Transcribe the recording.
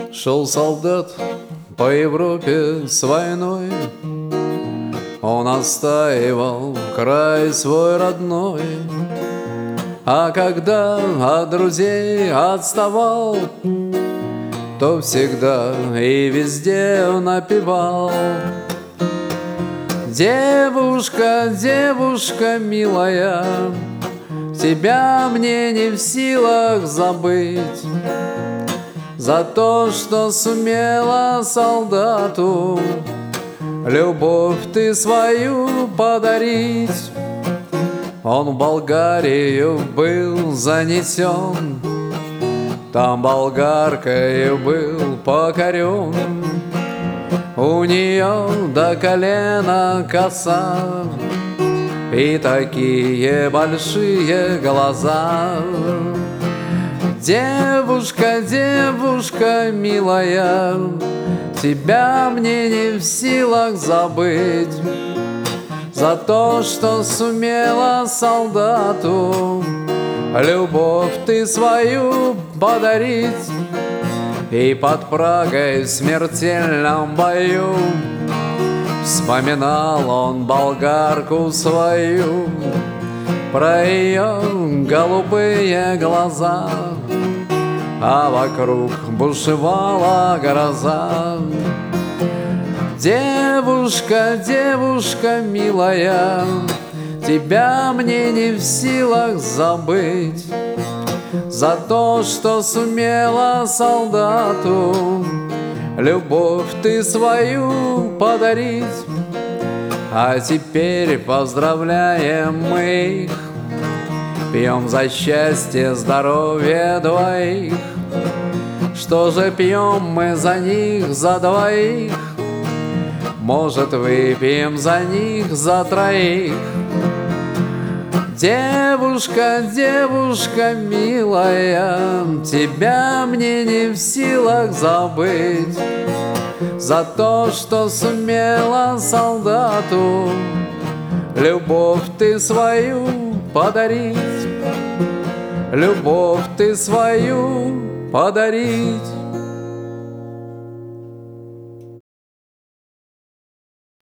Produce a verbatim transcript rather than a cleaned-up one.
Шел солдат по Европе с войной, он отстаивал край свой родной. А когда от друзей отставал, то всегда и везде напевал: девушка, девушка милая, тебя мне не в силах забыть. За то, что сумела солдату любовь ты свою подарить. Он в Болгарию был занесен, там болгаркою был покорен. У нее до колена коса и такие большие глаза. Девушка, девушка милая, тебя мне не в силах забыть. За то, что сумела солдату любовь ты свою подарить. И под Прагой в смертельном бою вспоминал он болгарку свою, про ее голубые глаза, а вокруг бушевала гроза. Девушка, девушка милая, тебя мне не в силах забыть. За то, что сумела солдату любовь ты свою подарить. А теперь поздравляем мы их, пьем за счастье, здоровье двоих. Что же пьем мы за них, за двоих? Может, выпьем за них, за троих? Девушка, девушка милая, тебя мне не в силах забыть. За то, что сумела солдату любовь ты свою подарить. Любовь ты свою подарить.